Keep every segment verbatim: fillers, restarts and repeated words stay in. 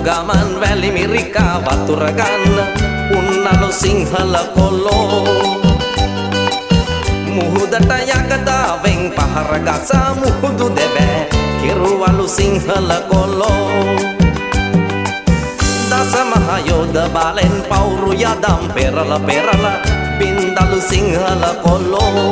ගමන් වැලි මිරිකා වතුර ගන්න උන්නලු සිංහල කොල්ලෝ මුහුදට යකඩාවෙන් පහර ගසා මුහුදු දෙබෑ කිරුවලු සිංහල කොල්ලෝ දස මහ යෝධ බාලෙන් පවුරු යදම් පෙරල පෙරල බින්දලු සිංහල කොල්ලෝ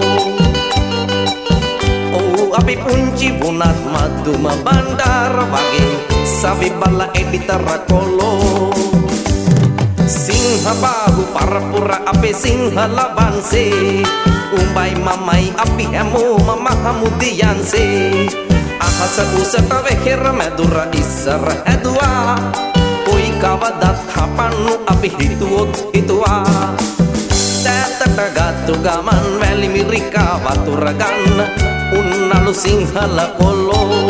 අපි පුංචි වුණත් මදුම බණ්ඩාර වගේ සවි බල එඩිතර කොල්ලෝ සිංහ බාහු පරපුර අපේ සිංහල වංශේ උඹයි මමයි අපි හැමෝම මහමුදියන්සේ අහස උසට වෙහෙර මැදුර ඉස්සර හැදුවා කොයි කවදත් හපන්නු අපි හිතුවොත් හිතුවා දෑතට ගත්තු ගමන් වැලි මිරිකා වතුර ගන්න උන්නලු සිංහල කොල්ලෝ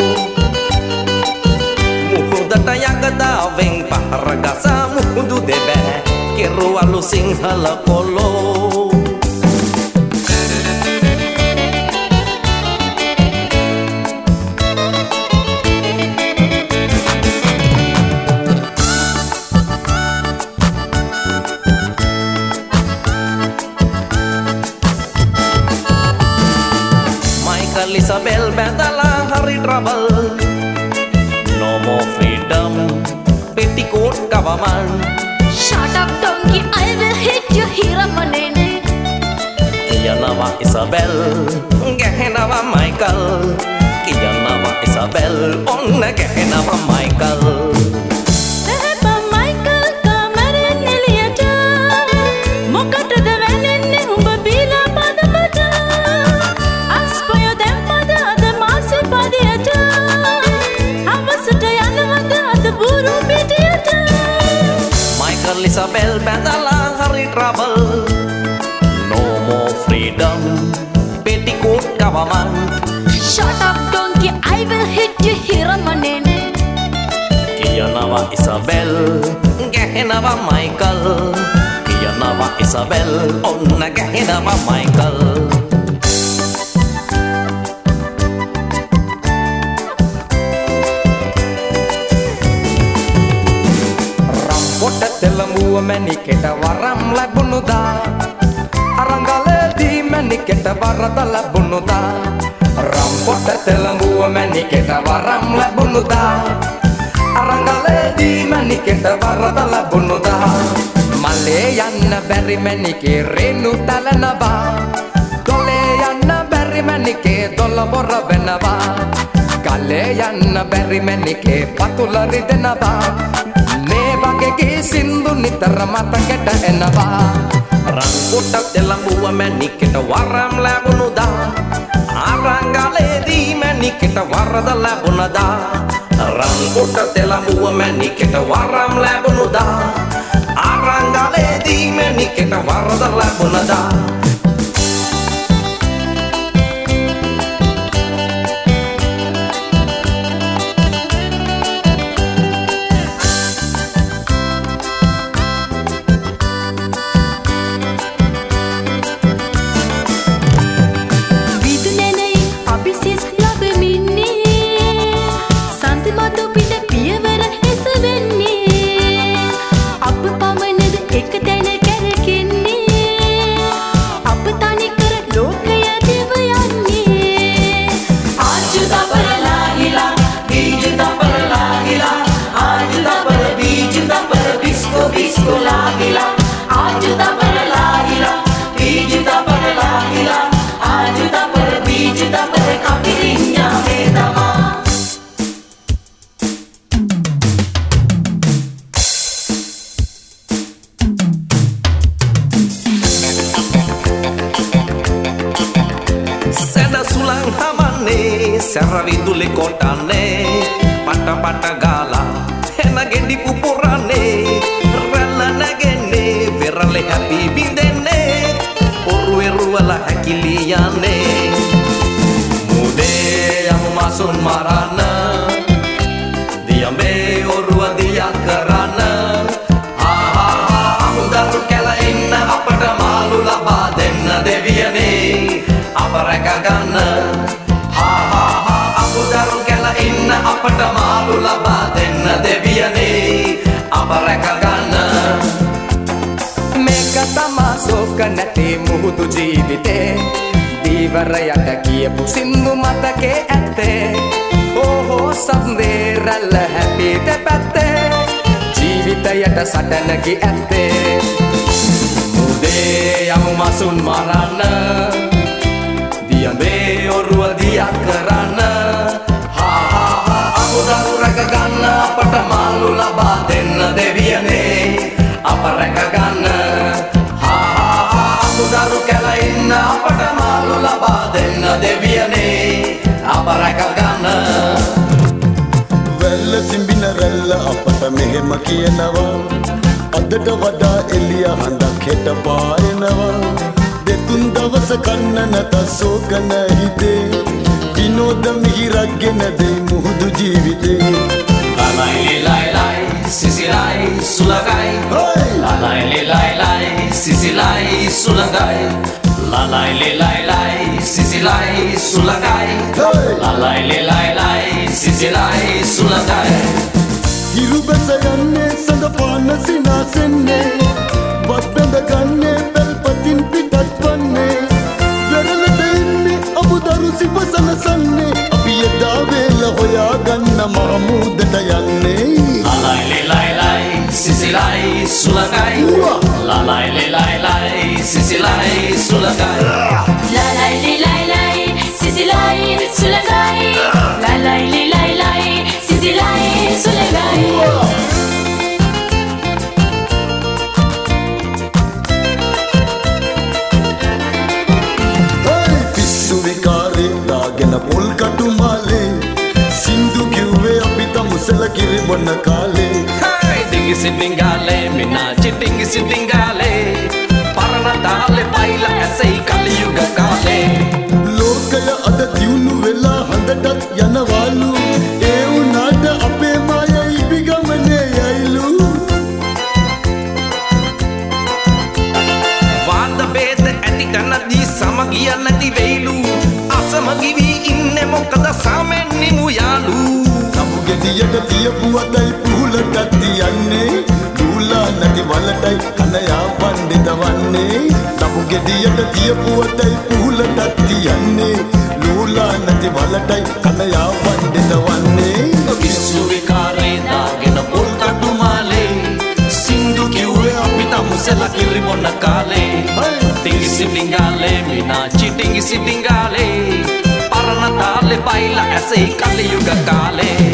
මුහුදට යකඩාවෙන් පහර ගසා මුහුදු දෙබෑ කෙරුවලු සිංහල කොල්ලෝ Isabel bändala hari trouble no more freedom petticoat government shut up donkey I will hit you hiramanen Kiyanawa Isabel gehenawa Michael Kiyanawa Isabel onna gehenawa Michael Dehpa Michael kamaren eliyata mokatada velenne umba bila padamata aspoyo dempada ada maase padiyata havasata yanawada ada buru pitiyata Michael Isabel bändala hari trouble no more freedom petticoat government shut up donkey I will hit you hiramanen Kiyanawa Isabel gehenawa Michael Kiyanawa Isabel onna gehenawa Michael Rampota telambuwa maniketa waram labunuda Arangaledi maniketa varada labunuda Rampota telambuwa maniketa waram labunuda Arangaledi maniketa varada labunuda Male yanna berri manike renu talanaba Dole yanna berri manike dolla borra venaba Kale yanna berri manike patula ridenaba Nebagege sindu nitara mataketa enaba Rangkota telambuwa maniketa waram labunuda Arangaledi maniketa varada labunuda Rangkota telambuwa maniketa waram labunuda Arangaledi maniketa varada labunuda Saravidule kotane pata pata gala hena gendi pupurane rala nagene verale happy bindene orwe ruala hakiliyane mude yang masun marana diambe orwa dia karana ha ha ha amudaru kala inna apata malu laba denna deviyane aparaka ganna Inna අප රැක ගන්න. මේක තමා සෝක නැති මුහුදු ජීවිතේ දීවරයට කියපු සින්දු මතකේ ඇත්තේ ඕහෝ සම්දේ රැල්ල හැපිට පැත්තේ ජීවිතයට සටනකි ඇත්තේ උදේ යමු මසුන් මරන්න දියඹේ ඔරුව දියක් කරන්න හා හා හා අමුදරු රැක ගන්න අපට මාළු ලබා දෙන්න දෙවියනේ අප රැක ගන්න හා හා හා අමුදරු කැලෙන්න අපට මාළු ලබා දෙන්න දෙවියනේ අප රැක ගන්න. වැල්ල සිඹින රැල්ල අපට මෙහෙම කියනවා අදට වඩා එළිය හඬක් හෙට පායනවා දෙතුන් දවස කන්න නැත සෝකන හිතේ විනෝද මිහිරක් ගෙන දෙයි මුහුදු ජීවිතේ ලලයි ලයි ලයි සිසිලයි සුලගයි ලලයි ලයි ලයි සිසිලයි සුලගයි ලලයි ලයි ලයි සිසිලයි සුලගයි ලලයි ලයි ලයි සිසිලයි සුලගයි හිරු බැස යන්නේ සඳ පාන සිනාසෙන්නේ වත් බැඳ ගන්නේ පැල්පතින් පිටත් වන්නේ වෙරළට එන්නේ අමුදරු සිප සනසන්නේ අපි එදා වේල හොයා ගන්න මහමුදට යන්නේ ලලයි ලයි ලයි සිසිලයි සුලගයි ලලයි ලයි ලයි සිසිලයි සුලගයි ලලයි ලයි ලයි සිසිලයි සුලගයි ලලයි ලයි ලයි සිසිලයි සුලගයි පිස්සු විකාරේ දාගෙන පොල් කටු මාලේ සින්දු කිව්වේ අපි තමුසල කිරි බොන්න කාලේ ටිංගි සිටිංගාලේ මිනා චිටිංගි සිටිංගාලේ පරණ තාලේ පයිලා ඇසෙයි කලියුග කාලේ ලෝකය අද දියුණු වෙලා හඳටත් යනවලු ඒ උනාට අපේ මායයි පිගමනේ යයිලු වාද බේද ඇති තැනදී සමගිය නැති වෙයිලු අසමගි වී ඉන්නේ මොකද සාමෙන් නිමු යාලු නමු ගෙඩියට තියපු අතයි පුහුලටත් තියන්නේ දූලා නැති වලටයි කනයා පණ්ඩිතවන්නේ නමු ගෙඩියට තියපු අතයි පුහුලටත් තියන්නේ දූලා නැති වලටයි කනයා පණ්ඩිතවන්නේ පිස්සු විකාරේ දාගෙන පොල් කටු මාලේ සින්දු කිව්වේ අපි තමුසෙල කිරි බොන්න කාලේ ටිංගි සිටිංගාලේ මිනා චිටිංගි සිටිංගාලේ පරණ තාලේ පයිලා ඇසෙයි කලියුග කාලේ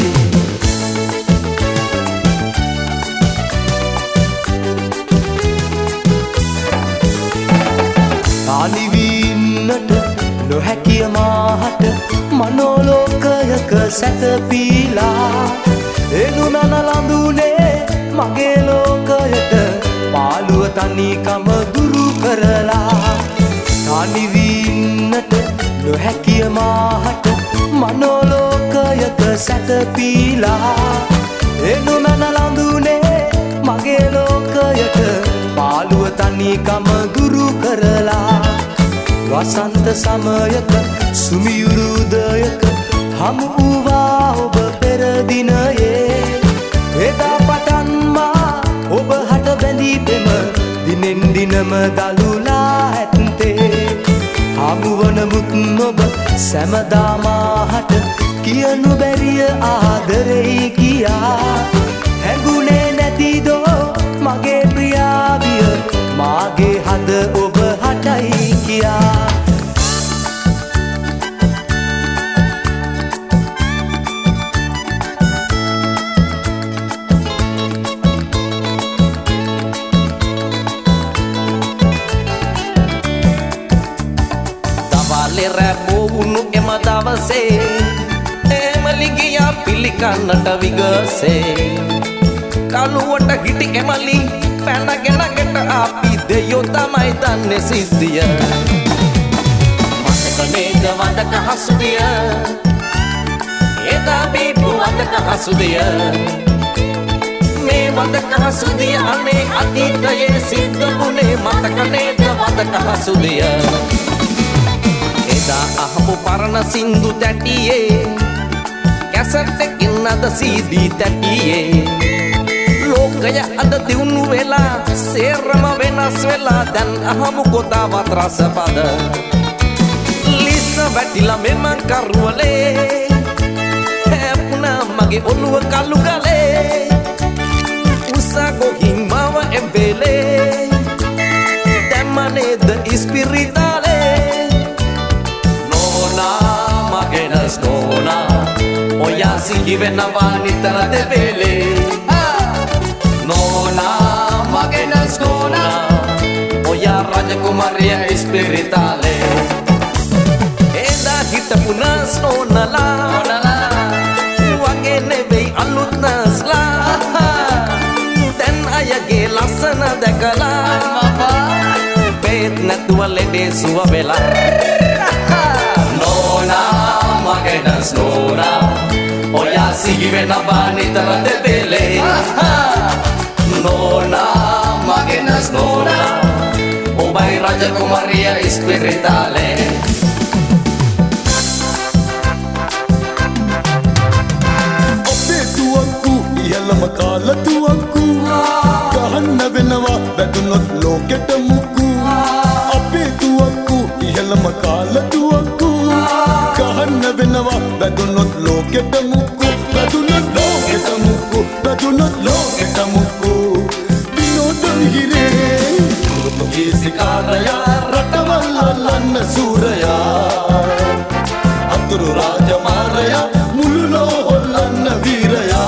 තාලිවින්නට නොහැකිය මාහට මනෝලෝකයක සැතපීලා එනු නනලඳුනේ මගේ ලෝකයට පාළුව තනිකම දුරු කරලා තාලිවින්නට නොහැකිය මාහට මනෝලෝකයක සැතපීලා එනු නනලඳුනේ මගේ ලෝකයට පාළුව තනිකම දුරු කරලා වසන්ත සමයක සුමියුරුදයක හමු වූවා ඔබ පෙර දිනයේ එදා පටන් මා ඔබ හට බැඳී පෙම දිනෙන් දිනම දලුලා ඇත්තේ හමුවන මුත් ඔබ සැමදා මාහට කියනු බැරිය ආදරෙයි කියා හැඟුනේ නැතිදෝ මගේ ප්‍රියාවිය මාගේ හද ඔබ හටයි කියා දවල්ේ රැපෝවුණු එම දවසේ එමලි ගියා පිළිකන්නට විගසේ කළුවට හිටි එමලි පැනගෙන ගෙට අපි දෙයෝ තමයි දන්නේ සිද්ධිය මතක නේද වදක හසුදිය එදා බීපු වදක හසුදිය මේ වදක හසුදිය අනේ අතීතයේ සිද්ධ වුණේ මතක නේද වදක හසුදිය එදා අහපු පරණ සින්දු තැටියේ කැසට් එකකින් අද සීඩී තැටියේ ලෝක ලෝකය අද දියුණු වෙලා සේරම වෙනස් වෙලා දැන් අහමු කොතාවත් රසපද ලිස්ස වැටිලා මෙම කරුවලේ හැපුණා මගේ ඔළුව කළු ගලේ උසා ගොහින් මව එම්බෙලේ දැම්මනේද ඉස්පිරිතාලේ නෝනා මගේ නස් නෝනා ඔයා සිහිවෙනවා නිතර දෙපෙලේ Nona, magenas nona Oya raja kumaria espiritale Eda hita punas nona la Nona la Wange nebe alut nas la Ten ayage lasana dekala Mama Bet natua lede suwa bela Nona, magenas nona Oya sihivenava nitara debele Nona, magenas nona Obai raja kumaria espiritale Ope tuanku, iyalam kala tuanku Kahanna venawa, badunot loketa muku Ope tuanku, iyalam kala tuanku Kahanna venawa, badunot loketa muku Badunot loketa muku, badunot loketa muku Hire Turupagisi karaya Ratavallalanna suraya Aturu raja maraya Mululo hollanna viraya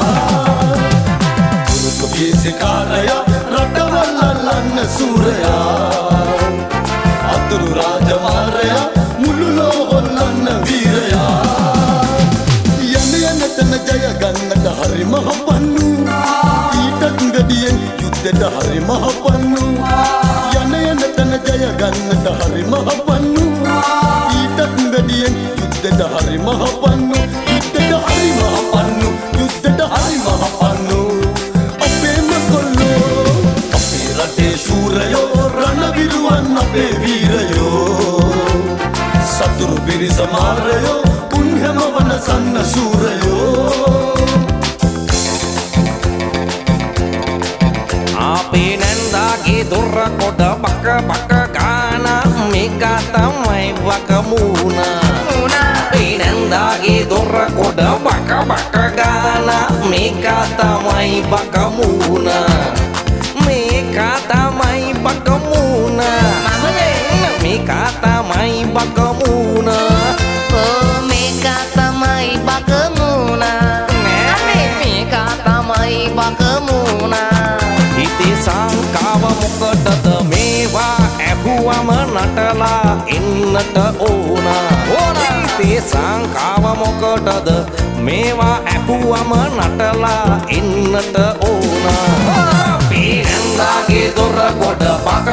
Turupagisi karaya Ratavallalanna suraya Aturu raja maraya Mululo hollanna viraya Yana yana tana jaya gannata hari mahapannu Itat ngadiyen Yuddhata hari mahapannu Yana yana tana jaya gannata hari mahapannu Itat ngadiyen Yuddhata hari mahapannu Yuddhata hari mahapannu Yuddhata hari mahapannu Ape makollo Ape rate shurayo Ranaviruwan ape veerayo Saturu birisa marayo Unhema vana sanna surayo Api nendagi durra koda baka baka gana Mika tamai baka muna Api nendagi durra koda baka baka gana Mika tamai baka muna Mika tamai baka muna Mika tamai baka muna Oh, Mika tamai baka muna Mika tamai baka muna Iti sangkawa මොකටද මේවා ඇහුවම නටලා ඉන්නට ඕන ඉති සංකාව මොකටද මේවා ඇහුවම නටලා ඉන්නට ඕන පීනන්දාගේ දොර කොට පක